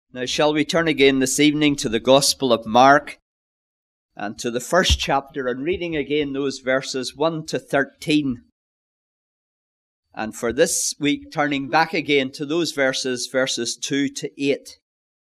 Now shall we turn again this evening to the Gospel of Mark and to the first chapter, and reading again those verses 1 to 13. And for this week, turning back again to those verses 2 to 8.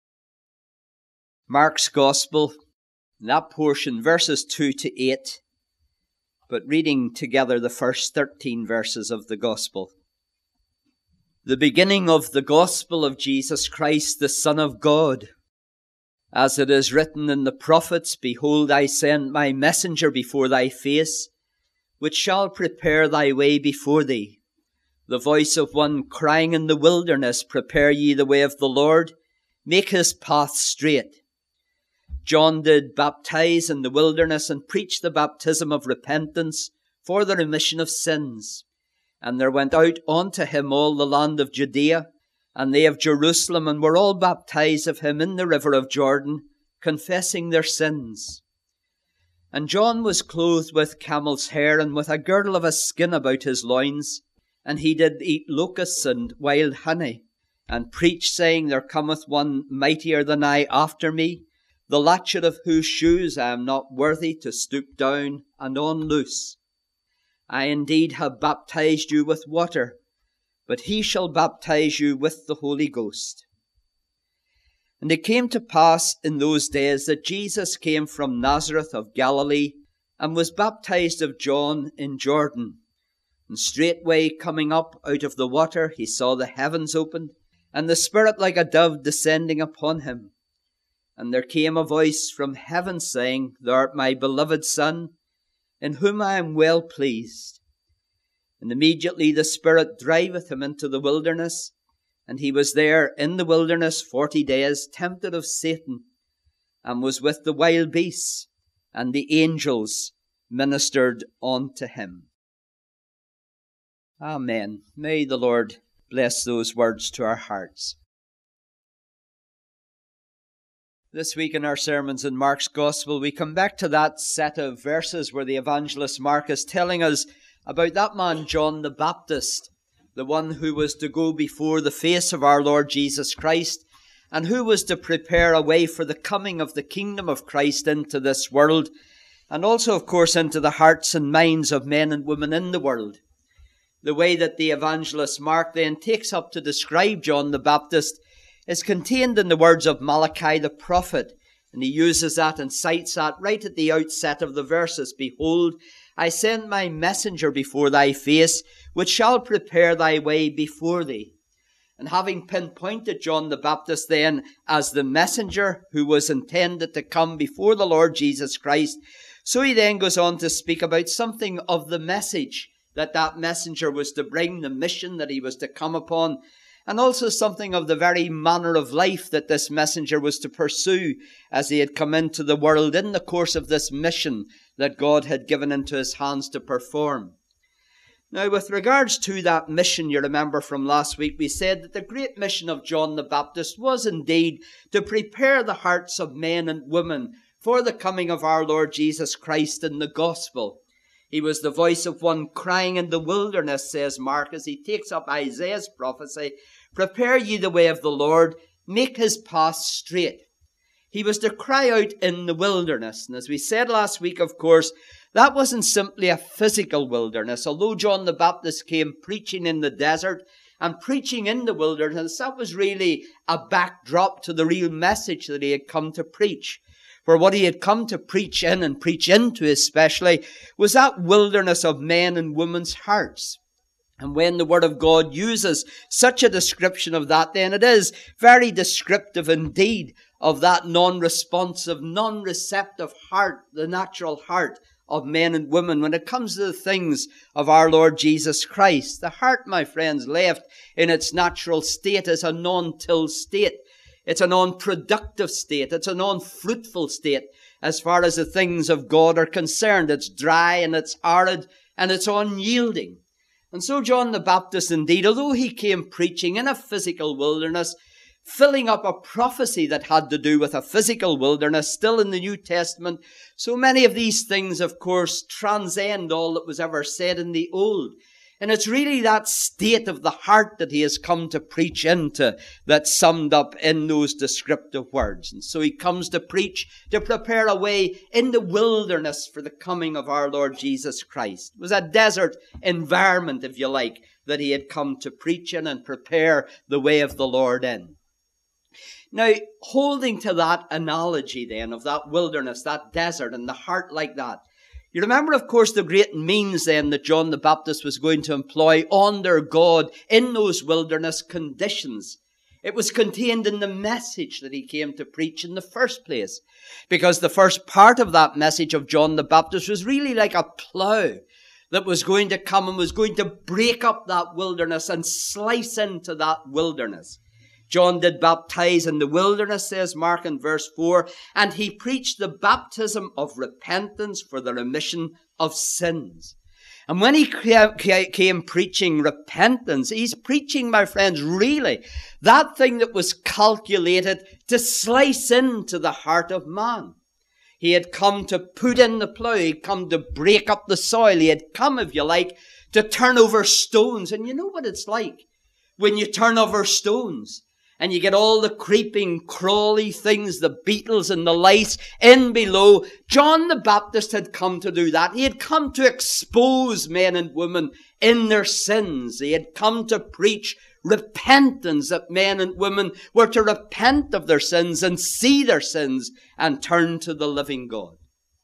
Mark's Gospel, that portion, verses 2 to 8, but reading together the first 13 verses of the Gospel. The beginning of the Gospel of Jesus Christ, the Son of God. As it is written in the prophets, Behold, I send my messenger before thy face, which shall prepare thy way before thee. The voice of one crying in the wilderness, Prepare ye the way of the Lord, make his path straight. John did baptize in the wilderness and preach the baptism of repentance for the remission of sins. And there went out unto him all the land of Judea, and they of Jerusalem, and were all baptized of him in the river of Jordan, confessing their sins. And John was clothed with camel's hair, and with a girdle of a skin about his loins, and he did eat locusts and wild honey, and preached, saying, There cometh one mightier than I after me, the latchet of whose shoes I am not worthy to stoop down and unloose. I indeed have baptized you with water, but he shall baptize you with the Holy Ghost. And it came to pass in those days that Jesus came from Nazareth of Galilee, and was baptized of John in Jordan. And straightway coming up out of the water, he saw the heavens opened, and the Spirit like a dove descending upon him. And there came a voice from heaven saying, Thou art my beloved Son, in whom I am well pleased. And immediately the Spirit driveth him into the wilderness, and he was there in the wilderness 40 days, tempted of Satan, and was with the wild beasts, and the angels ministered unto him. Amen. May the Lord bless those words to our hearts. This week in our sermons in Mark's Gospel, we come back to that set of verses where the evangelist Mark is telling us about that man John the Baptist, the one who was to go before the face of our Lord Jesus Christ, and who was to prepare a way for the coming of the kingdom of Christ into this world, and also, of course, into the hearts and minds of men and women in the world. The way that the evangelist Mark then takes up to describe John the Baptist is contained in the words of Malachi the prophet, and he uses that and cites that right at the outset of the verses. Behold, I send my messenger before thy face, which shall prepare thy way before thee. And having pinpointed John the Baptist then as the messenger who was intended to come before the Lord Jesus Christ, so he then goes on to speak about something of the message that messenger was to bring, the mission that he was to come upon, and also something of the very manner of life that this messenger was to pursue as he had come into the world in the course of this mission that God had given into his hands to perform. Now, with regards to that mission, you remember from last week, we said that the great mission of John the Baptist was indeed to prepare the hearts of men and women for the coming of our Lord Jesus Christ in the gospel. He was the voice of one crying in the wilderness, says Mark, as he takes up Isaiah's prophecy, Prepare ye the way of the Lord, make his path straight. He was to cry out in the wilderness. And as we said last week, of course, that wasn't simply a physical wilderness. Although John the Baptist came preaching in the desert and preaching in the wilderness, that was really a backdrop to the real message that he had come to preach. For what he had come to preach in and preach into especially was that wilderness of men and women's hearts. And when the Word of God uses such a description of that, then it is very descriptive indeed of that non-responsive, non-receptive heart, the natural heart of men and women when it comes to the things of our Lord Jesus Christ. The heart, my friends, left in its natural state is a non-till state. It's a non-productive state. It's a non-fruitful state as far as the things of God are concerned. It's dry and it's arid and it's unyielding. And so John the Baptist, indeed, although he came preaching in a physical wilderness, filling up a prophecy that had to do with a physical wilderness, still in the New Testament, so many of these things, of course, transcend all that was ever said in the Old. And it's really that state of the heart that he has come to preach into that's summed up in those descriptive words. And so he comes to preach, to prepare a way in the wilderness for the coming of our Lord Jesus Christ. It was a desert environment, if you like, that he had come to preach in and prepare the way of the Lord in. Now, holding to that analogy then of that wilderness, that desert, and the heart like that, you remember, of course, the great means then that John the Baptist was going to employ under God in those wilderness conditions. It was contained in the message that he came to preach in the first place. Because the first part of that message of John the Baptist was really like a plough that was going to come and was going to break up that wilderness and slice into that wilderness. John did baptize in the wilderness, says Mark in verse 4, and he preached the baptism of repentance for the remission of sins. And when he came preaching repentance, he's preaching, my friends, really that thing that was calculated to slice into the heart of man. He had come to put in the plough. He had come to break up the soil. He had come, if you like, to turn over stones. And you know what it's like when you turn over stones and you get all the creeping, crawly things, the beetles and the lice in below. John the Baptist had come to do that. He had come to expose men and women in their sins. He had come to preach repentance, that men and women were to repent of their sins and see their sins and turn to the living God.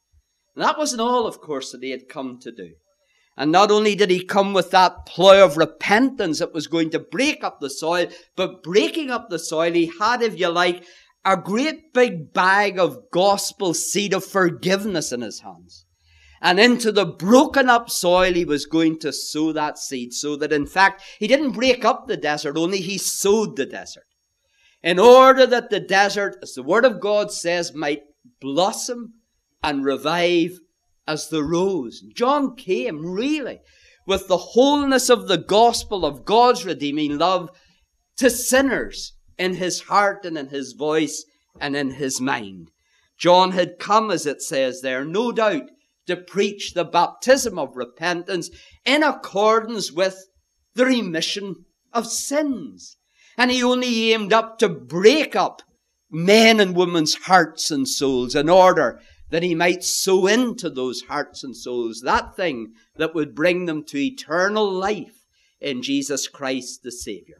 And that wasn't all, of course, that he had come to do. And not only did he come with that plough of repentance that was going to break up the soil, but breaking up the soil, he had, if you like, a great big bag of gospel seed of forgiveness in his hands. And into the broken up soil, he was going to sow that seed, so that in fact, he didn't break up the desert, only he sowed the desert. In order that the desert, as the Word of God says, might blossom and revive as the rose. John came really with the wholeness of the gospel of God's redeeming love to sinners in his heart and in his voice and in his mind. John had come, as it says there, no doubt, to preach the baptism of repentance in accordance with the remission of sins. And he only aimed up to break up men and women's hearts and souls in order that he might sow into those hearts and souls that thing that would bring them to eternal life in Jesus Christ the Savior.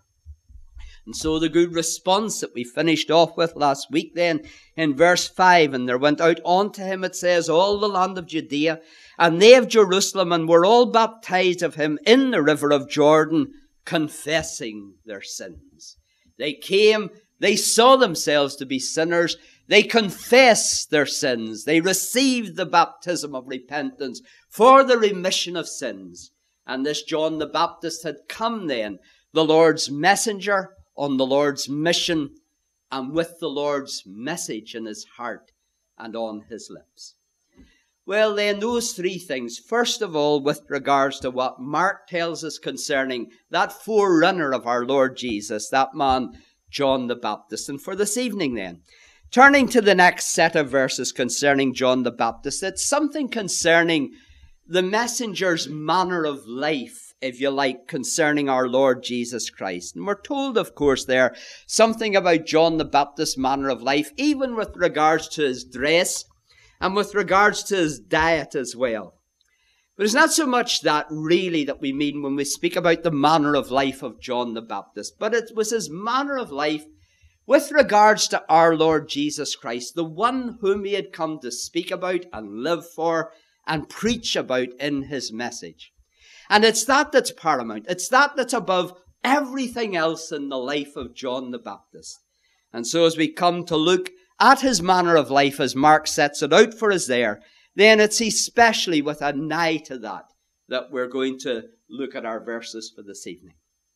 And so the good response that we finished off with last week then in verse 5, and there went out unto him, it says, all the land of Judea, and they of Jerusalem, and were all baptized of him in the river of Jordan, confessing their sins. They came, they saw themselves to be sinners, they confessed their sins. They received the baptism of repentance for the remission of sins. And this John the Baptist had come then, the Lord's messenger on the Lord's mission and with the Lord's message in his heart and on his lips. Well, then, those three things. First of all, with regards to what Mark tells us concerning that forerunner of our Lord Jesus, that man, John the Baptist. And for this evening then, turning to the next set of verses concerning John the Baptist, it's something concerning the messenger's manner of life, if you like, concerning our Lord Jesus Christ. And we're told, of course, there something about John the Baptist's manner of life, even with regards to his dress and with regards to his diet as well. But it's not so much that really that we mean when we speak about the manner of life of John the Baptist, but it was his manner of life with regards to our Lord Jesus Christ, the one whom he had come to speak about and live for and preach about in his message. And it's that that's paramount. It's that that's above everything else in the life of John the Baptist. And so as we come to look at his manner of life as Mark sets it out for us there, then it's especially with an eye to that we're going to look at our verses for this evening.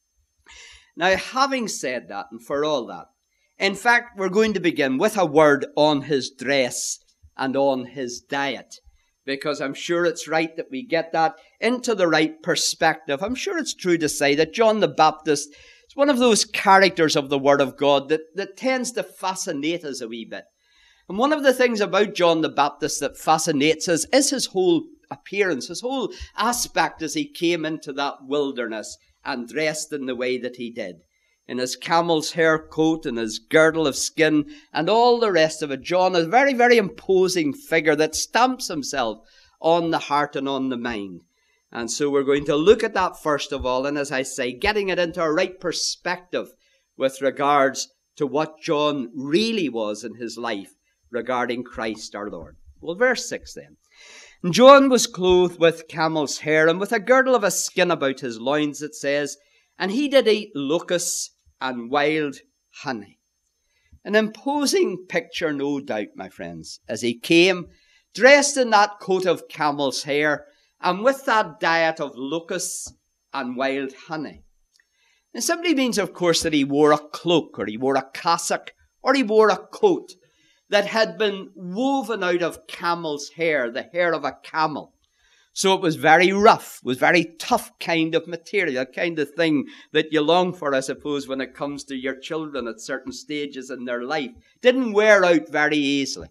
Now, having said that, and for all that, in fact, we're going to begin with a word on his dress and on his diet, because I'm sure it's right that we get that into the right perspective. I'm sure it's true to say that John the Baptist is one of those characters of the Word of God that tends to fascinate us a wee bit. And one of the things about John the Baptist that fascinates us is his whole appearance, his whole aspect as he came into that wilderness and dressed in the way that he did. In his camel's hair coat and his girdle of skin and all the rest of it, John is a very, very imposing figure that stamps himself on the heart and on the mind. And so we're going to look at that first of all, and as I say, getting it into a right perspective with regards to what John really was in his life regarding Christ our Lord. Well, verse 6 then. And John was clothed with camel's hair and with a girdle of a skin about his loins, it says, and he did eat locusts and wild honey. An imposing picture, no doubt, my friends, as he came, dressed in that coat of camel's hair and with that diet of locusts and wild honey. It simply means, of course, that he wore a cloak or he wore a cassock or he wore a coat that had been woven out of camel's hair, the hair of a camel. So it was very rough, was very tough kind of material, kind of thing that you long for, I suppose, when it comes to your children at certain stages in their life. Didn't wear out very easily.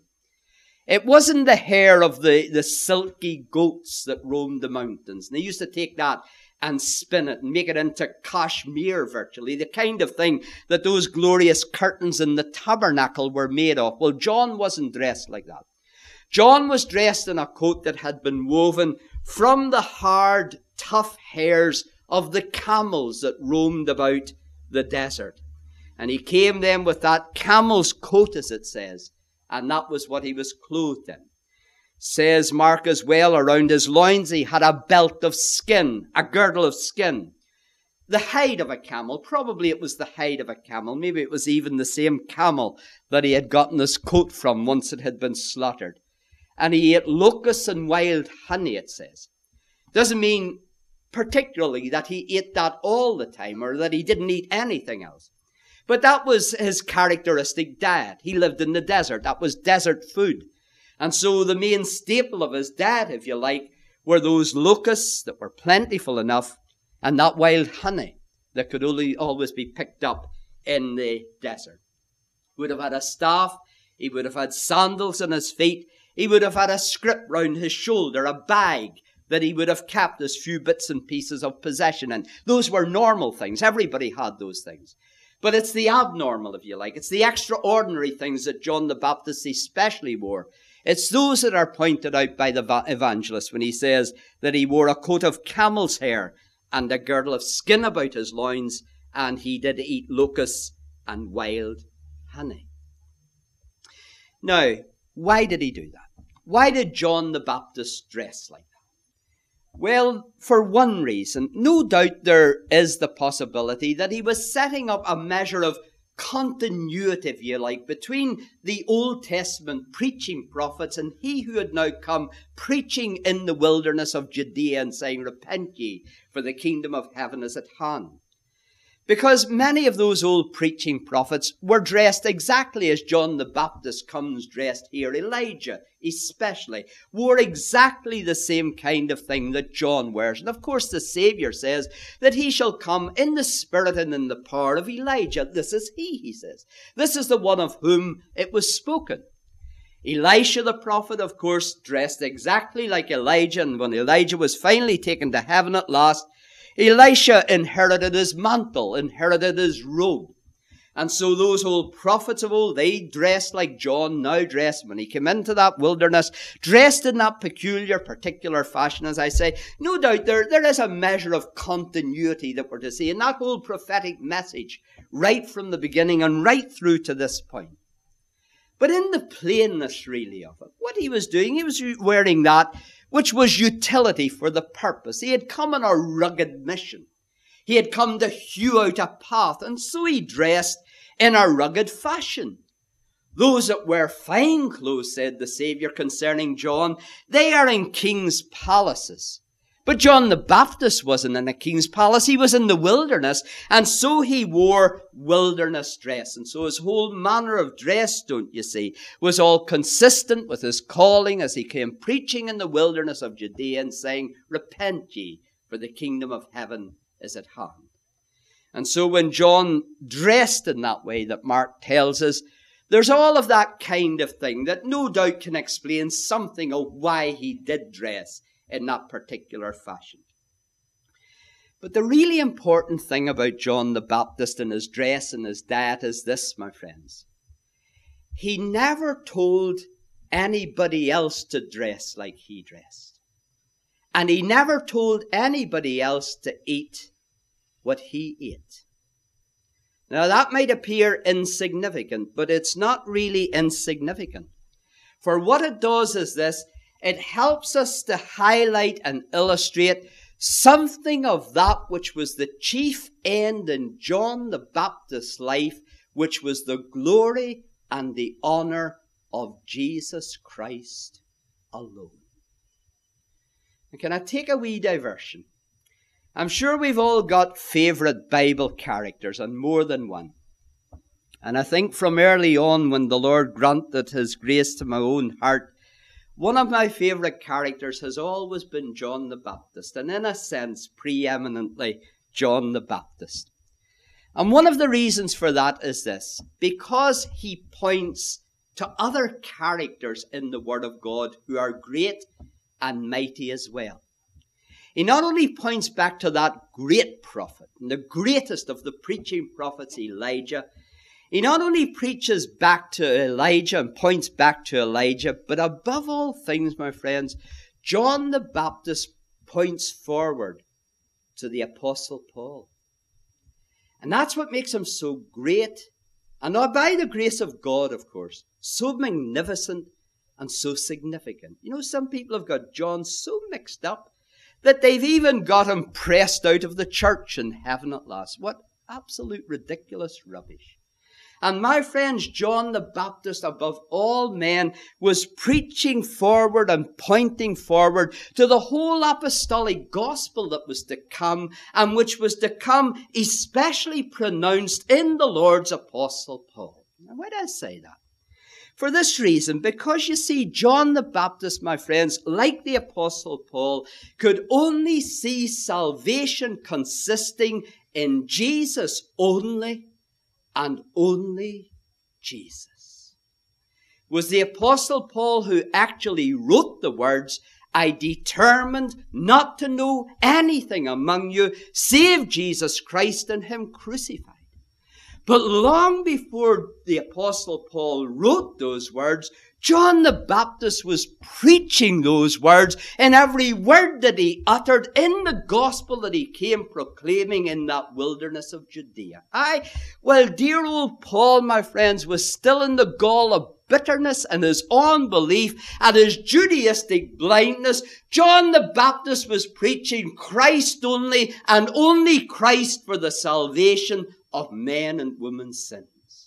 It wasn't the hair of the silky goats that roamed the mountains. And they used to take that and spin it and make it into cashmere virtually, the kind of thing that those glorious curtains in the tabernacle were made of. Well, John wasn't dressed like that. John was dressed in a coat that had been woven from the hard, tough hairs of the camels that roamed about the desert. And he came then with that camel's coat, as it says, and that was what he was clothed in. Says Mark as well, around his loins he had a belt of skin, a girdle of skin. The hide of a camel, probably it was the hide of a camel. Maybe it was even the same camel that he had gotten his coat from once it had been slaughtered. And he ate locusts and wild honey, it says. Doesn't mean particularly that he ate that all the time or that he didn't eat anything else. But that was his characteristic diet. He lived in the desert. That was desert food. And so the main staple of his diet, if you like, were those locusts that were plentiful enough and that wild honey that could only always be picked up in the desert. He would have had a staff. He would have had sandals on his feet. He would have had a scrip round his shoulder, a bag that he would have kept as few bits and pieces of possession in. Those were normal things. Everybody had those things. But it's the abnormal, if you like. It's the extraordinary things that John the Baptist especially wore. It's those that are pointed out by the evangelist when he says that he wore a coat of camel's hair and a girdle of skin about his loins, and he did eat locusts and wild honey. Now, why did he do that? Why did John the Baptist dress like that? Well, for one reason, no doubt there is the possibility that he was setting up a measure of continuity, if you like, between the Old Testament preaching prophets and he who had now come preaching in the wilderness of Judea and saying, "Repent ye, for the kingdom of heaven is at hand." Because many of those old preaching prophets were dressed exactly as John the Baptist comes dressed here. Elijah especially wore exactly the same kind of thing that John wears. And of course the Savior says that he shall come in the spirit and in the power of Elijah. This is he says. This is the one of whom it was spoken. Elisha the prophet, of course, dressed exactly like Elijah. And when Elijah was finally taken to heaven at last, Elisha inherited his mantle, inherited his robe. And so those old prophets of old, they dressed like John now dressed when he came into that wilderness, dressed in that peculiar, particular fashion, as I say. No doubt there is a measure of continuity that we're to see in that whole prophetic message right from the beginning and right through to this point. But in the plainness, really, of it, what he was doing, he was wearing that which was utility for the purpose. He had come on a rugged mission. He had come to hew out a path, and so he dressed in a rugged fashion. Those that wear fine clothes, said the Savior concerning John, they are in king's palaces. But John the Baptist wasn't in a king's palace. He was in the wilderness, and so he wore wilderness dress. And so his whole manner of dress, don't you see, was all consistent with his calling as he came preaching in the wilderness of Judea and saying, "Repent ye, for the kingdom of heaven is at hand." And so when John dressed in that way that Mark tells us, There's all of that kind of thing that no doubt can explain something of why he did dress in that particular fashion. But the really important thing about John the Baptist and his dress and his diet is this, my friends. He never told anybody else to dress like he dressed. And he never told anybody else to eat what he ate. Now that might appear insignificant, but it's not really insignificant. For what it does is this: it helps us to highlight and illustrate something of that which was the chief end in John the Baptist's life, which was the glory and the honor of Jesus Christ alone. And can I take a wee diversion? I'm sure we've all got favourite Bible characters, and more than one. And I think from early on, when the Lord granted his grace to my own heart, one of my favourite characters has always been John the Baptist, and in a sense, preeminently John the Baptist. And one of the reasons for that is this: because he points to other characters in the Word of God who are great and mighty as well. He not only points back to that great prophet, and the greatest of the preaching prophets, Elijah. He not only preaches back to Elijah and points back to Elijah, but above all things, my friends, John the Baptist points forward to the Apostle Paul. And that's what makes him so great, and not by the grace of God, of course, so magnificent and so significant. You know, some people have got John so mixed up that they've even got him pressed out of the church in heaven at last. What absolute ridiculous rubbish. And my friends, John the Baptist, above all men, was preaching forward and pointing forward to the whole apostolic gospel that was to come, and which was to come especially pronounced in the Lord's Apostle Paul. Now, why do I say that? For this reason, because you see, John the Baptist, my friends, like the Apostle Paul, could only see salvation consisting in Jesus only, and only Jesus. It was the Apostle Paul who actually wrote the words, "I determined not to know anything among you save Jesus Christ and him crucified." But long before the Apostle Paul wrote those words, John the Baptist was preaching those words in every word that he uttered in the gospel that he came proclaiming in that wilderness of Judea. Well, dear old Paul, my friends, was still in the gall of bitterness and his unbelief and his Judaistic blindness. John the Baptist was preaching Christ only, and only Christ, for the salvation of men and women's sins.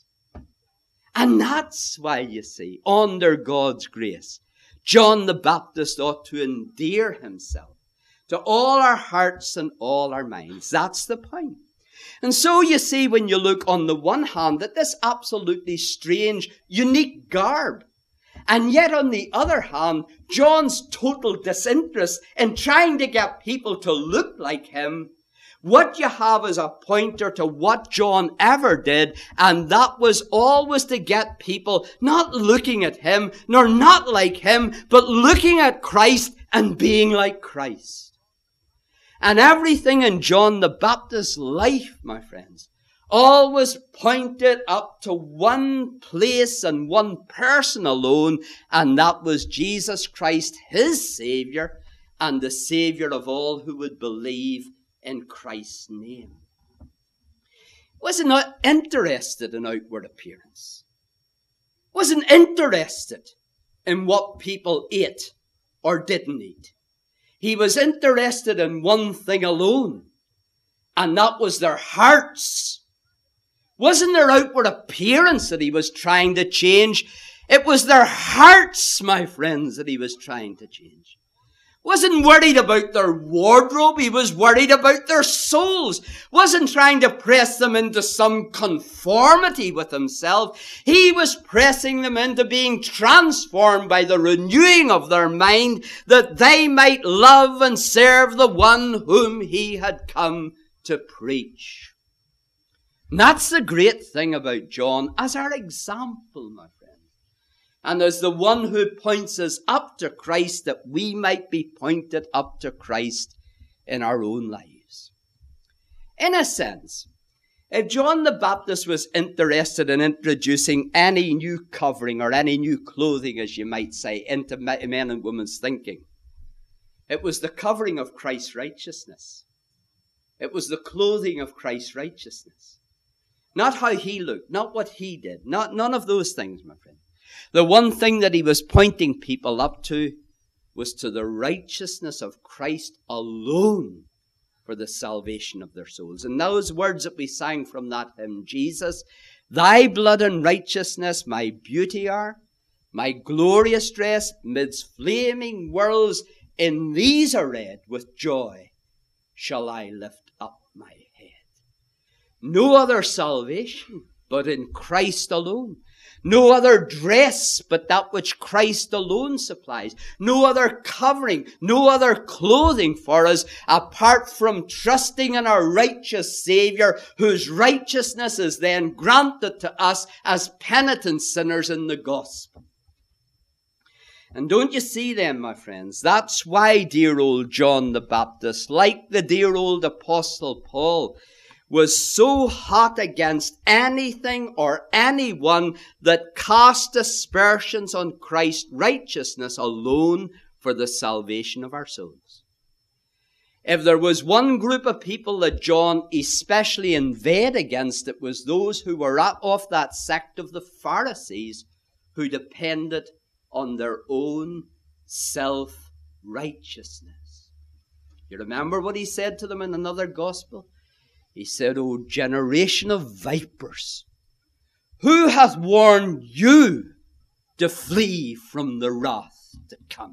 And that's why, you see, under God's grace, John the Baptist ought to endear himself to all our hearts and all our minds. That's the point. And so you see, when you look on the one hand at this absolutely strange, unique garb, and yet on the other hand, John's total disinterest in trying to get people to look like him, what you have is a pointer to what John ever did, and that was always to get people not looking at him, nor not like him, but looking at Christ and being like Christ. And everything in John the Baptist's life, my friends, always pointed up to one place and one person alone, and that was Jesus Christ, his Savior, and the Savior of all who would believe in Christ's name. Wasn't not interested in outward appearance. Wasn't interested in what people ate or didn't eat. He was interested in one thing alone, and that was their hearts. Wasn't their outward appearance that he was trying to change? It was their hearts, my friends, that he was trying to change. Wasn't worried about their wardrobe. He was worried about their souls. Wasn't trying to press them into some conformity with himself. He was pressing them into being transformed by the renewing of their mind, that they might love and serve the one whom he had come to preach. And that's the great thing about John as our example, my friend. And as the one who points us up to Christ, that we might be pointed up to Christ in our own lives. In a sense, if John the Baptist was interested in introducing any new covering or any new clothing, as you might say, into men and women's thinking, it was the covering of Christ's righteousness. It was the clothing of Christ's righteousness. Not how he looked, not what he did, none of those things, my friend. The one thing that he was pointing people up to was to the righteousness of Christ alone for the salvation of their souls. And those words that we sang from that hymn, Jesus, thy blood and righteousness my beauty are, my glorious dress midst flaming worlds, in these arrayed with joy shall I lift up my head. No other salvation but in Christ alone. No other dress but that which Christ alone supplies. No other covering, no other clothing for us apart from trusting in our righteous Savior, whose righteousness is then granted to us as penitent sinners in the gospel. And don't you see then, my friends, that's why dear old John the Baptist, like the dear old Apostle Paul, was so hot against anything or anyone that cast aspersions on Christ's righteousness alone for the salvation of our souls. If there was one group of people that John especially inveighed against, it was those who were of that sect of the Pharisees who depended on their own self-righteousness. You remember what he said to them in another gospel? He said, O generation of vipers, who hath warned you to flee from the wrath to come?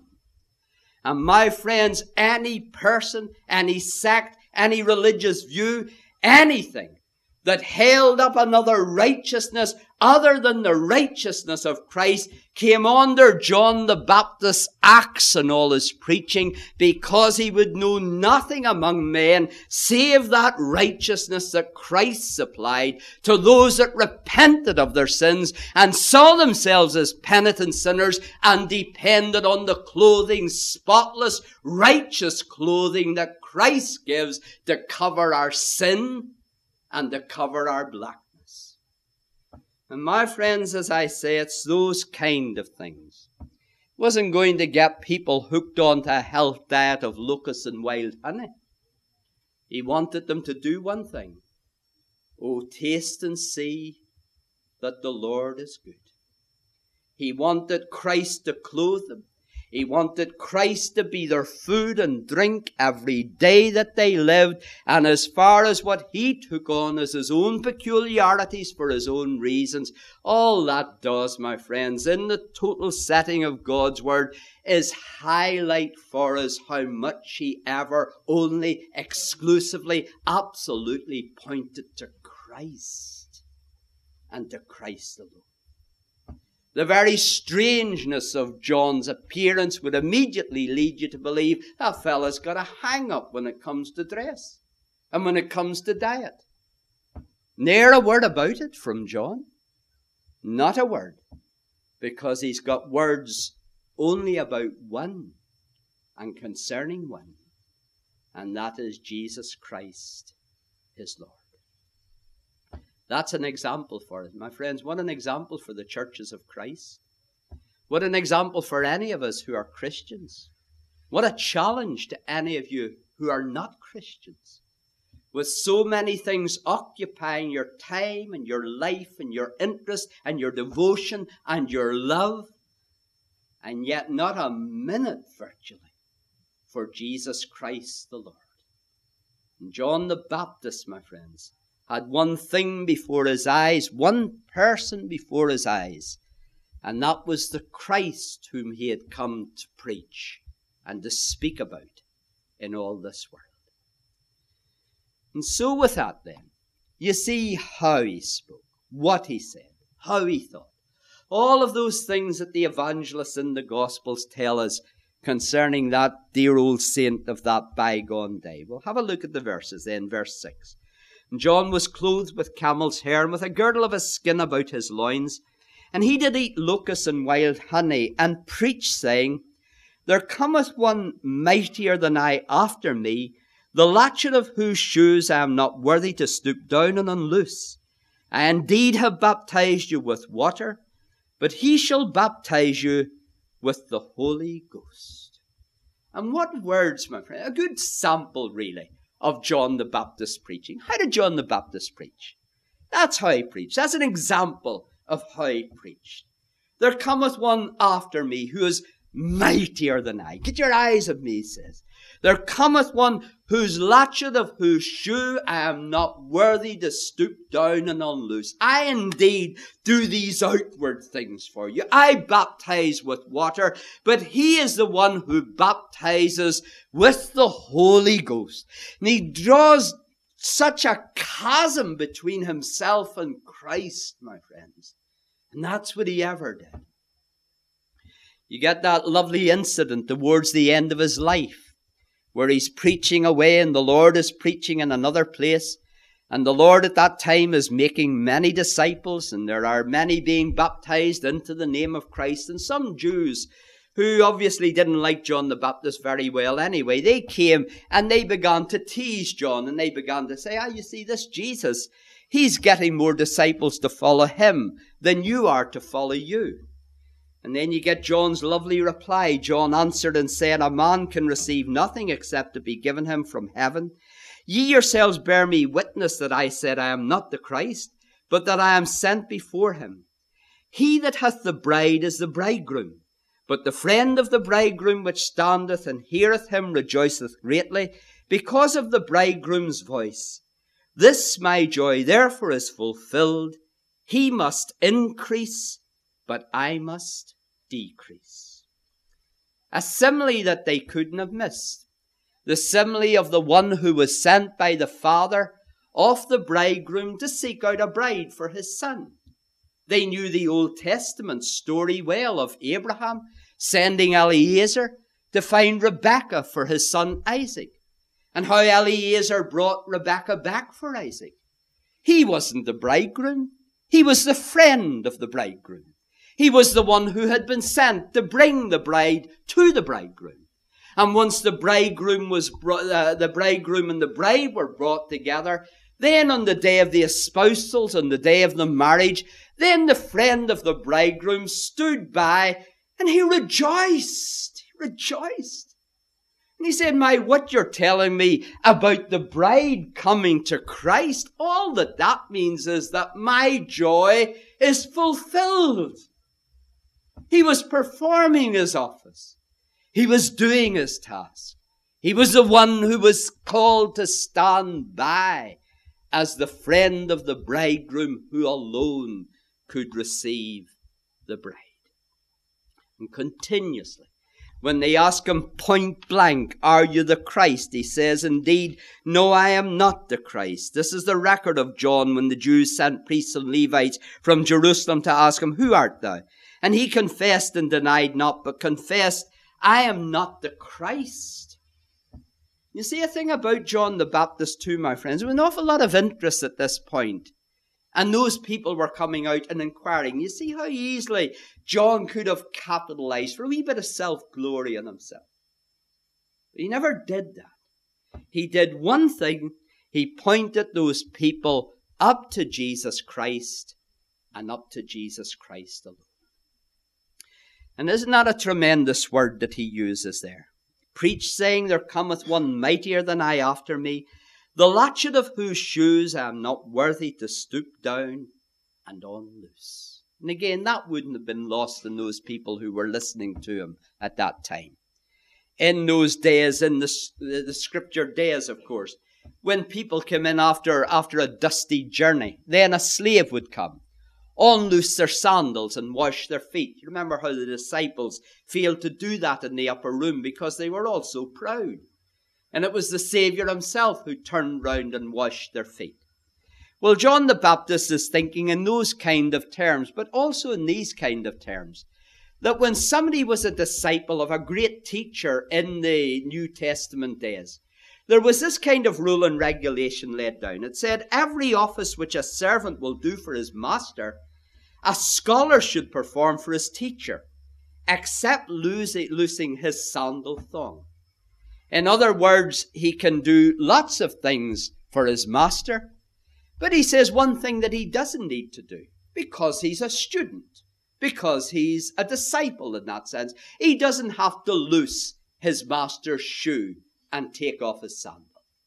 And my friends, any person, any sect, any religious view, anything that held up another righteousness other than the righteousness of Christ came under John the Baptist's axe in all his preaching, because he would know nothing among men save that righteousness that Christ supplied to those that repented of their sins and saw themselves as penitent sinners and depended on the clothing, spotless, righteous clothing that Christ gives to cover our sin and to cover our blackness. And my friends, as I say, it's those kind of things. It wasn't going to get people hooked onto a health diet of locusts and wild honey. He wanted them to do one thing. Oh, taste and see that the Lord is good. He wanted Christ to clothe them. He wanted Christ to be their food and drink every day that they lived. And as far as what he took on as his own peculiarities for his own reasons, all that does, my friends, in the total setting of God's word, is highlight for us how much he ever, only, exclusively, absolutely pointed to Christ and to Christ alone. The very strangeness of John's appearance would immediately lead you to believe that fella's got a hang-up when it comes to dress and when it comes to diet. Ne'er a word about it from John. Not a word. Because he's got words only about one and concerning one. And that is Jesus Christ, his Lord. That's an example for it. My friends, what an example for the churches of Christ. What an example for any of us who are Christians. What a challenge to any of you who are not Christians. With so many things occupying your time and your life and your interest and your devotion and your love, and yet not a minute virtually for Jesus Christ the Lord. And John the Baptist, my friends, had one thing before his eyes, one person before his eyes, and that was the Christ whom he had come to preach and to speak about in all this world. And so with that then, you see how he spoke, what he said, how he thought. All of those things that the evangelists in the Gospels tell us concerning that dear old saint of that bygone day. We'll have a look at the verses then, verse 6. And John was clothed with camel's hair, and with a girdle of a skin about his loins. And he did eat locusts and wild honey, and preach, saying, There cometh one mightier than I after me, the latchet of whose shoes I am not worthy to stoop down and unloose. I indeed have baptized you with water, but he shall baptize you with the Holy Ghost. And what words, my friend? A good sample, really, of John the Baptist preaching. How did John the Baptist preach? That's how he preached. That's an example of how he preached. There cometh one after me who is mightier than I. Get your eyes of me, he says. There cometh one whose latchet of whose shoe I am not worthy to stoop down and unloose. I indeed do these outward things for you. I baptize with water, but he is the one who baptizes with the Holy Ghost. And he draws such a chasm between himself and Christ, my friends. And that's what he ever did. You get that lovely incident towards the end of his life, where he's preaching away and the Lord is preaching in another place. And the Lord at that time is making many disciples, and there are many being baptized into the name of Christ. And some Jews who obviously didn't like John the Baptist very well anyway, they came and they began to tease John, and they began to say, you see, this Jesus, he's getting more disciples to follow him than you are to follow you. And then you get John's lovely reply. John answered and said, A man can receive nothing except to be given him from heaven. Ye yourselves bear me witness that I said, I am not the Christ, but that I am sent before him. He that hath the bride is the bridegroom. But the friend of the bridegroom which standeth and heareth him rejoiceth greatly because of the bridegroom's voice. This my joy therefore is fulfilled. He must increase, but I must decrease. A simile that they couldn't have missed. The simile of the one who was sent by the Father of the bridegroom to seek out a bride for his son. They knew the Old Testament story well of Abraham sending Eliezer to find Rebekah for his son Isaac, and how Eliezer brought Rebekah back for Isaac. He wasn't the bridegroom. He was the friend of the bridegroom. He was the one who had been sent to bring the bride to the bridegroom. And once the bridegroom was the bridegroom and the bride were brought together, then on the day of the espousals, on the day of the marriage, then the friend of the bridegroom stood by and he rejoiced. He rejoiced. And he said, what you're telling me about the bride coming to Christ, all that means is that my joy is fulfilled. He was performing his office. He was doing his task. He was the one who was called to stand by as the friend of the bridegroom who alone could receive the bride. And continuously, when they ask him point blank, are you the Christ? He says, indeed, no, I am not the Christ. This is the record of John when the Jews sent priests and Levites from Jerusalem to ask him, who art thou? And he confessed and denied not, but confessed, I am not the Christ. You see, a thing about John the Baptist too, my friends, there was an awful lot of interest at this point. And those people were coming out and inquiring. You see how easily John could have capitalized for a wee bit of self-glory in himself. But he never did that. He did one thing. He pointed those people up to Jesus Christ and up to Jesus Christ alone. And isn't that a tremendous word that he uses there? Preach, saying, there cometh one mightier than I after me, the latchet of whose shoes I am not worthy to stoop down and unloose. And again, that wouldn't have been lost in those people who were listening to him at that time. In those days, in the scripture days, of course, when people came in after a dusty journey, then a slave would come, unloose their sandals and wash their feet. You remember how the disciples failed to do that in the upper room because they were all so proud. And it was the Savior himself who turned round and washed their feet. Well, John the Baptist is thinking in those kind of terms, but also in these kind of terms, that when somebody was a disciple of a great teacher in the New Testament days, there was this kind of rule and regulation laid down. It said every office which a servant will do for his master, a scholar should perform for his teacher, except loosing his sandal thong. In other words, he can do lots of things for his master, but he says one thing that he doesn't need to do, because he's a student, because he's a disciple in that sense. He doesn't have to loose his master's shoe and take off his sandal.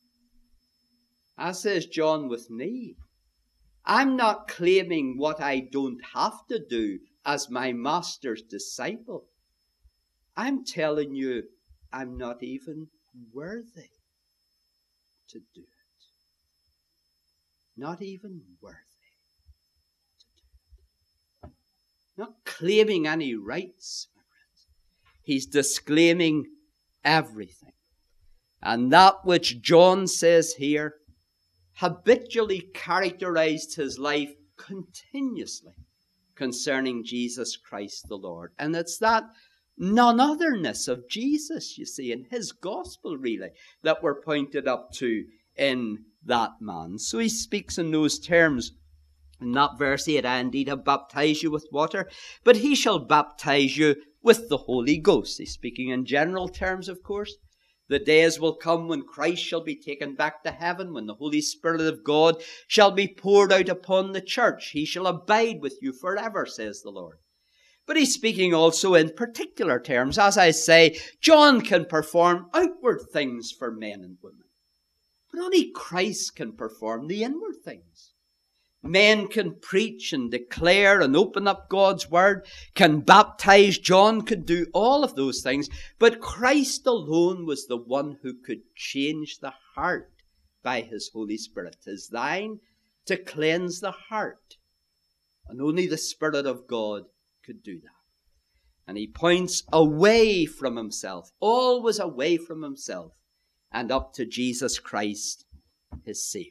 As says John with me, I'm not claiming what I don't have to do as my master's disciple. I'm telling you, I'm not even worthy to do it. Not even worthy to do it. Not claiming any rights, my friends. He's disclaiming everything. And that which John says here habitually characterized his life continuously concerning Jesus Christ the Lord. And it's that none-otherness of Jesus, you see, in his gospel really, that we're pointed up to in that man. So he speaks in those terms. In that verse 8, I indeed have baptized you with water, but he shall baptize you with the Holy Ghost. He's speaking in general terms, of course. The days will come when Christ shall be taken back to heaven, when the Holy Spirit of God shall be poured out upon the church. He shall abide with you forever, says the Lord. But he's speaking also in particular terms. As I say, John can perform outward things for men and women, but only Christ can perform the inward things. Men can preach and declare and open up God's word, can baptize. John could do all of those things, but Christ alone was the one who could change the heart by his Holy Spirit. 'Tis thine to cleanse the heart. And only the Spirit of God could do that. And he points away from himself, always away from himself, and up to Jesus Christ, his Savior.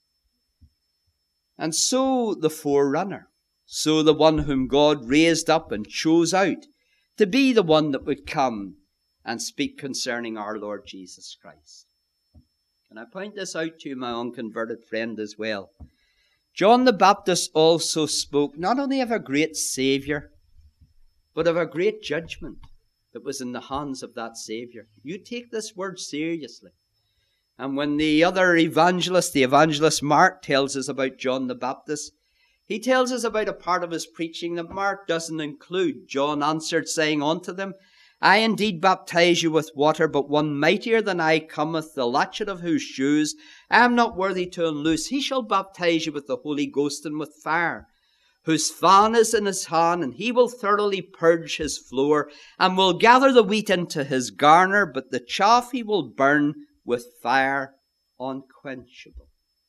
And so the forerunner, so the one whom God raised up and chose out to be the one that would come and speak concerning our Lord Jesus Christ. Can I point this out to you, my unconverted friend, as well? John the Baptist also spoke not only of a great Savior, but of a great judgment that was in the hands of that Savior. You take this word seriously. And when the other evangelist, the evangelist Mark, tells us about John the Baptist, he tells us about a part of his preaching that Mark doesn't include. John answered, saying unto them, I indeed baptize you with water, but one mightier than I cometh, the latchet of whose shoes I am not worthy to unloose. He shall baptize you with the Holy Ghost and with fire, whose fan is in his hand, and he will thoroughly purge his floor, and will gather the wheat into his garner, but the chaff he will burn with fire unquenchable.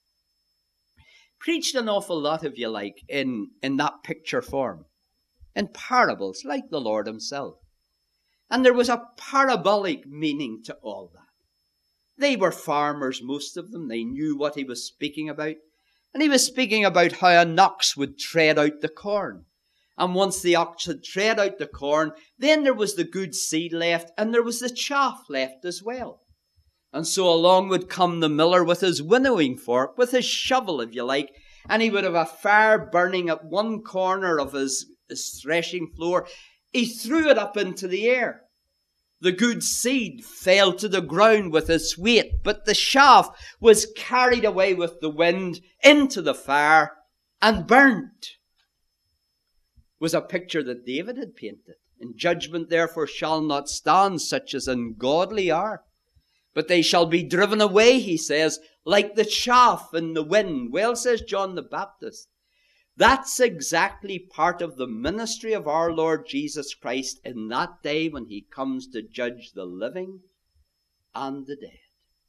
Preached an awful lot, if you like, in that picture form, in parables, like the Lord himself. And there was a parabolic meaning to all that. They were farmers, most of them. They knew what he was speaking about. And he was speaking about how an ox would tread out the corn. And once the ox had tread out the corn, then there was the good seed left, and there was the chaff left as well. And so along would come the miller with his winnowing fork, with his shovel, if you like, and he would have a fire burning at one corner of his threshing floor. He threw it up into the air. The good seed fell to the ground with its weight, but the chaff was carried away with the wind into the fire and burnt. It was a picture that David had painted. In judgment, therefore, shall not stand such as ungodly are, but they shall be driven away, he says, like the chaff in the wind. Well, says John the Baptist, that's exactly part of the ministry of our Lord Jesus Christ in that day when he comes to judge the living and the dead.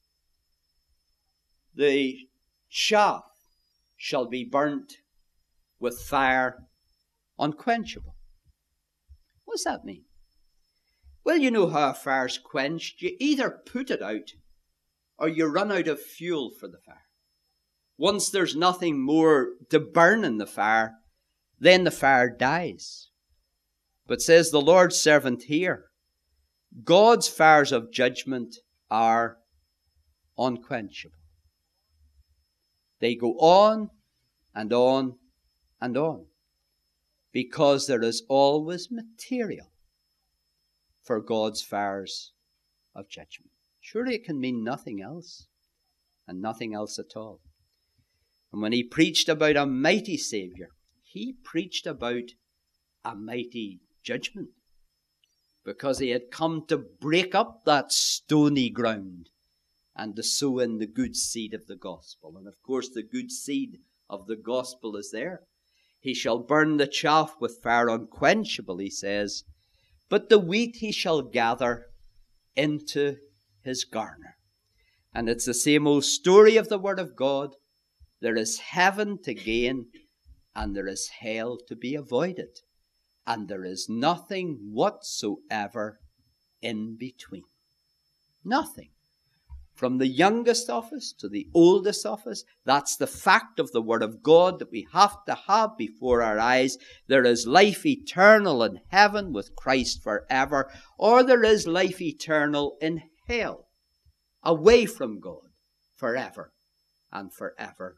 The chaff shall be burnt with fire unquenchable. What does that mean? Well, you know how a fire's quenched. You either put it out or you run out of fuel for the fire. Once there's nothing more to burn in the fire, then the fire dies. But says the Lord's servant here, God's fires of judgment are unquenchable. They go on and on and on, because there is always material for God's fires of judgment. Surely it can mean nothing else, and nothing else at all. And when he preached about a mighty Saviour, he preached about a mighty judgment, because he had come to break up that stony ground and to sow in the good seed of the gospel. And of course, the good seed of the gospel is there. He shall burn the chaff with fire unquenchable, he says, but the wheat he shall gather into his garner. And it's the same old story of the Word of God. There is heaven to gain, and there is hell to be avoided. And there is nothing whatsoever in between. Nothing. From the youngest of us to the oldest of us, that's the fact of the Word of God that we have to have before our eyes. There is life eternal in heaven with Christ forever, or there is life eternal in hell, away from God forever and forevermore.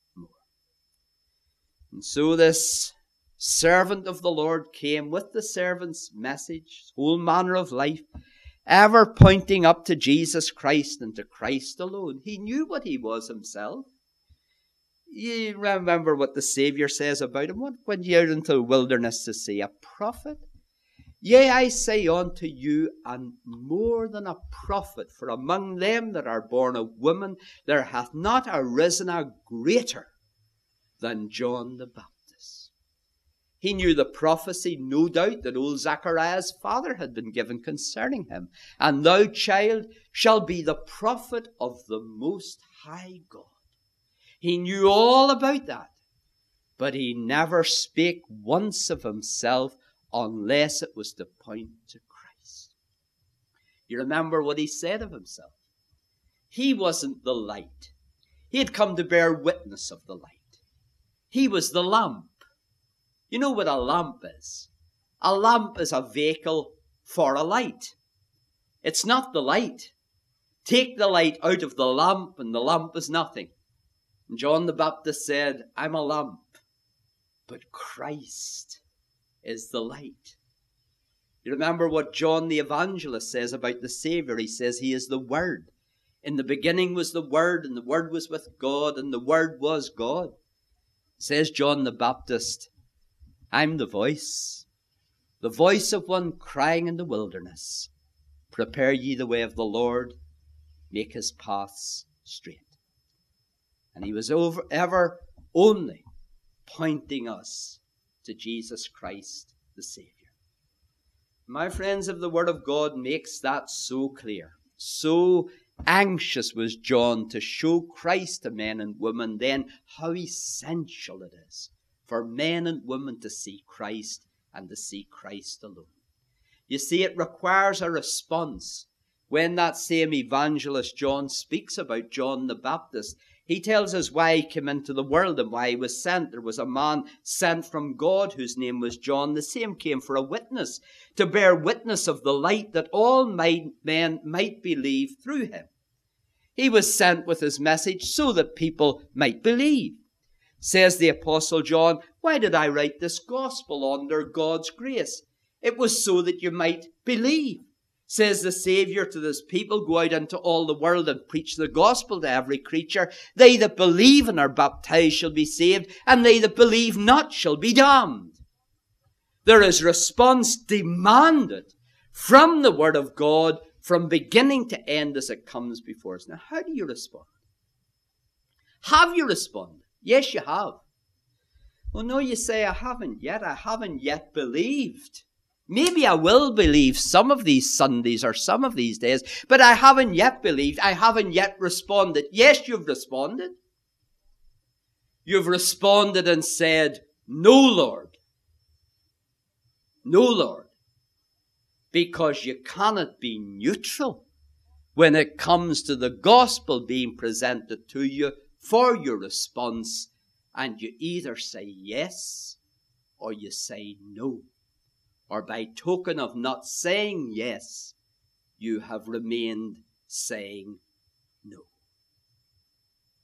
And so this servant of the Lord came with the servant's message, whole manner of life, ever pointing up to Jesus Christ and to Christ alone. He knew what he was himself. You remember what the Saviour says about him. What went ye out into the wilderness to see? A prophet? Yea, I say unto you, and more than a prophet, for among them that are born of women, there hath not arisen a greater than John the Baptist. He knew the prophecy, no doubt, that old Zachariah's father had been given concerning him. And thou, child, shall be the prophet of the Most High God. He knew all about that. But he never spake once of himself unless it was to point to Christ. You remember what he said of himself. He wasn't the light. He had come to bear witness of the light. He was the lamp. You know what a lamp is? A lamp is a vehicle for a light. It's not the light. Take the light out of the lamp and the lamp is nothing. And John the Baptist said, I'm a lamp, but Christ is the light. You remember what John the Evangelist says about the Saviour. He says he is the Word. In the beginning was the Word, and the Word was with God, and the Word was God. Says John the Baptist, I'm the voice of one crying in the wilderness. Prepare ye the way of the Lord, make his paths straight. And he was ever only pointing us to Jesus Christ, the Saviour. My friends, if the Word of God makes that so clear, so anxious was John to show Christ to men and women, then how essential it is for men and women to see Christ and to see Christ alone. You see, it requires a response. When that same evangelist John speaks about John the Baptist, he tells us why he came into the world and why he was sent. There was a man sent from God whose name was John. The same came for a witness, to bear witness of the light that all men might believe through him. He was sent with his message so that people might believe. Says the Apostle John, why did I write this gospel under God's grace? It was so that you might believe. Says the Saviour to this people, go out into all the world and preach the gospel to every creature. They that believe and are baptized shall be saved, and they that believe not shall be damned. There is response demanded from the Word of God from beginning to end as it comes before us. Now, how do you respond? Have you responded? Yes, you have. Well, no, you say, I haven't yet believed. Maybe I will believe some of these Sundays or some of these days, but I haven't yet believed. I haven't yet responded. Yes, you've responded. You've responded and said, no, Lord. No, Lord. Because you cannot be neutral when it comes to the gospel being presented to you for your response, and you either say yes or you say no. Or by token of not saying yes, you have remained saying no.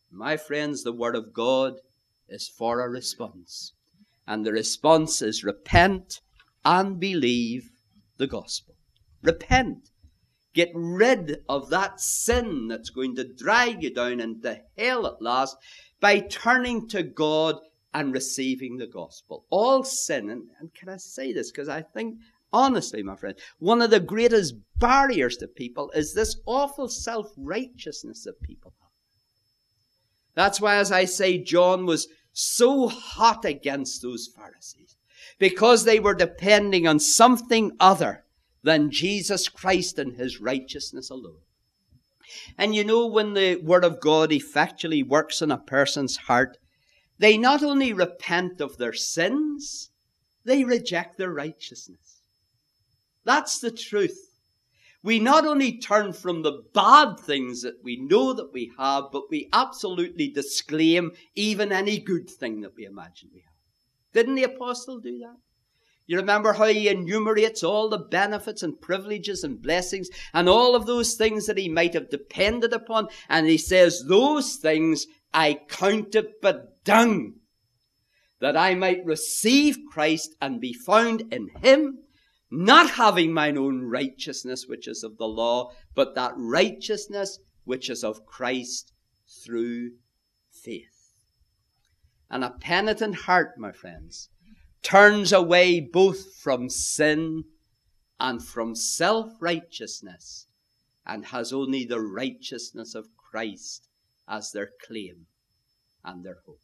My friends, the Word of God is for a response. And the response is repent and believe the gospel. Repent. Get rid of that sin that's going to drag you down into hell at last by turning to God and receiving the gospel. All sin, and can I say this, because I think, honestly, my friend, one of the greatest barriers to people is this awful self-righteousness that people have. That's why, as I say, John was so hot against those Pharisees, because they were depending on something other than Jesus Christ and his righteousness alone. And you know, when the Word of God effectually works in a person's heart, they not only repent of their sins, they reject their righteousness. That's the truth. We not only turn from the bad things that we know that we have, but we absolutely disclaim even any good thing that we imagine we have. Didn't the apostle do that? You remember how he enumerates all the benefits and privileges and blessings and all of those things that he might have depended upon. And he says, those things I counted but dung, that I might receive Christ and be found in him, not having mine own righteousness which is of the law, but that righteousness which is of Christ through faith. And a penitent heart, my friends, turns away both from sin and from self-righteousness and has only the righteousness of Christ as their claim and their hope.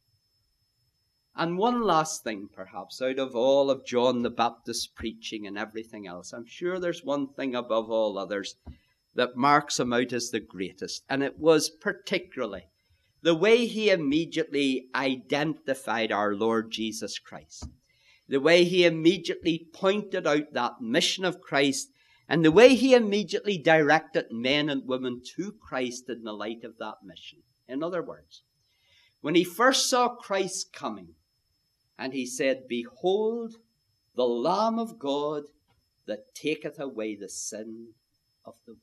And one last thing, perhaps, out of all of John the Baptist's preaching and everything else, I'm sure there's one thing above all others that marks him out as the greatest, and it was particularly the way he immediately identified our Lord Jesus Christ, the way he immediately pointed out that mission of Christ, and the way he immediately directed men and women to Christ in the light of that mission. In other words, when he first saw Christ coming, and he said, behold, the Lamb of God that taketh away the sin of the world.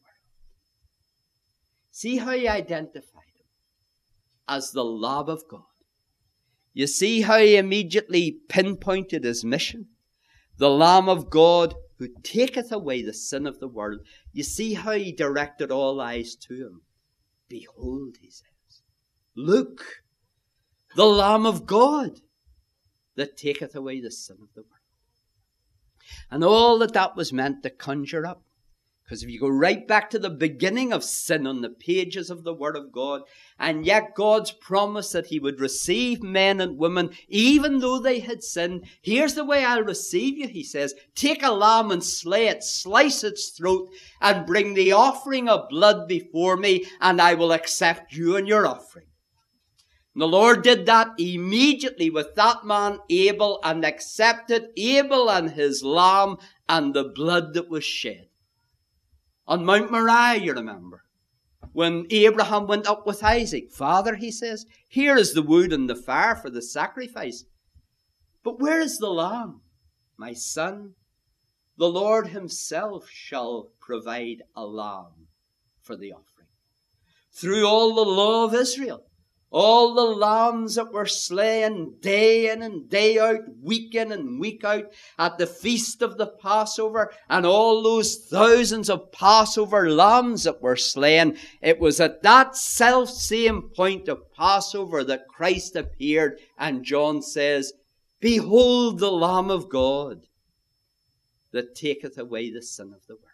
See how he identified him as the Lamb of God. You see how he immediately pinpointed his mission? The Lamb of God who taketh away the sin of the world. You see how he directed all eyes to him. Behold, he says, look, the Lamb of God that taketh away the sin of the world. And all that was meant to conjure up. Because if you go right back to the beginning of sin on the pages of the Word of God, and yet God's promise that he would receive men and women, even though they had sinned, here's the way I'll receive you, he says. Take a lamb and slay it, slice its throat, and bring the offering of blood before me, and I will accept you and your offering. And the Lord did that immediately with that man Abel, and accepted Abel and his lamb and the blood that was shed. On Mount Moriah, you remember, when Abraham went up with Isaac. Father, he says, here is the wood and the fire for the sacrifice. But where is the lamb? My son, the Lord himself shall provide a lamb for the offering. Through all the law of Israel, all the lambs that were slain day in and day out, week in and week out, at the feast of the Passover, and all those thousands of Passover lambs that were slain, it was at that self-same point of Passover that Christ appeared, and John says, behold the Lamb of God that taketh away the sin of the world.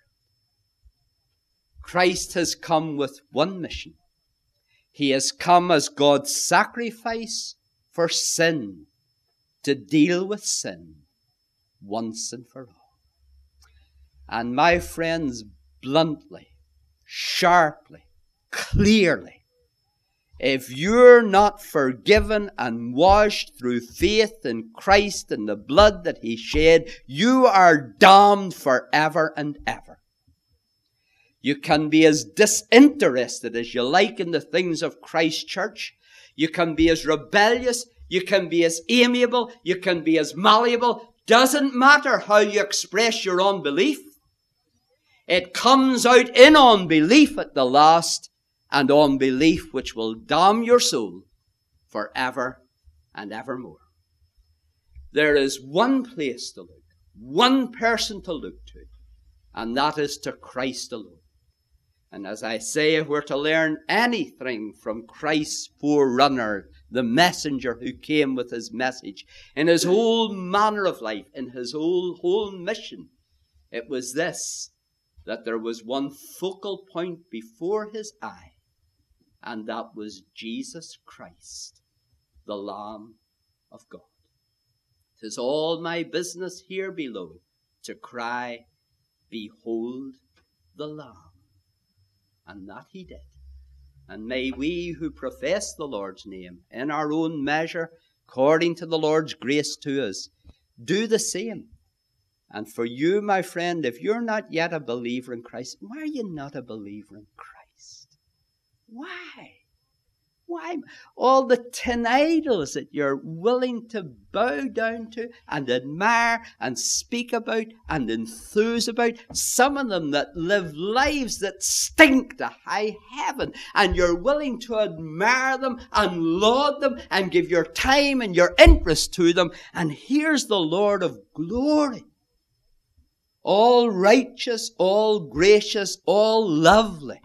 Christ has come with one mission. He has come as God's sacrifice for sin, to deal with sin once and for all. And my friends, bluntly, sharply, clearly, if you're not forgiven and washed through faith in Christ and the blood that he shed, you are damned forever and ever. You can be as disinterested as you like in the things of Christ's church. You can be as rebellious. You can be as amiable. You can be as malleable. Doesn't matter how you express your unbelief. It comes out in unbelief at the last, and unbelief which will damn your soul forever and evermore. There is one place to look, one person to look to, and that is to Christ alone. And as I say, if we're to learn anything from Christ's forerunner, the messenger who came with his message, in his whole manner of life, in his whole mission, it was this, that there was one focal point before his eye, and that was Jesus Christ, the Lamb of God. 'Tis all my business here below to cry, behold the Lamb. And that he did. And may we who profess the Lord's name in our own measure, according to the Lord's grace to us, do the same. And for you, my friend, if you're not yet a believer in Christ, why are you not a believer in Christ? Why? Why? All the tin idols that you're willing to bow down to and admire and speak about and enthuse about, some of them that live lives that stink to high heaven, and you're willing to admire them and laud them and give your time and your interest to them. And here's the Lord of glory, all righteous, all gracious, all lovely.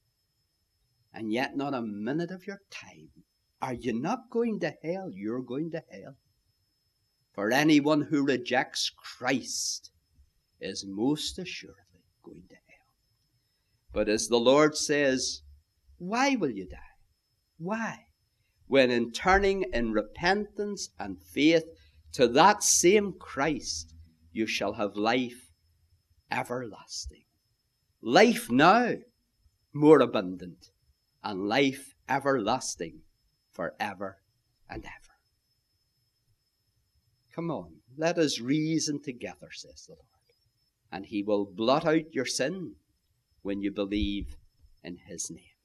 And yet not a minute of your time. Are you not going to hell? You're going to hell. For anyone who rejects Christ is most assuredly going to hell. But as the Lord says, why will you die? Why? When in turning in repentance and faith to that same Christ, you shall have life everlasting. Life now, more abundant. And life everlasting forever and ever. Come on, let us reason together, says the Lord, and he will blot out your sin when you believe in his name.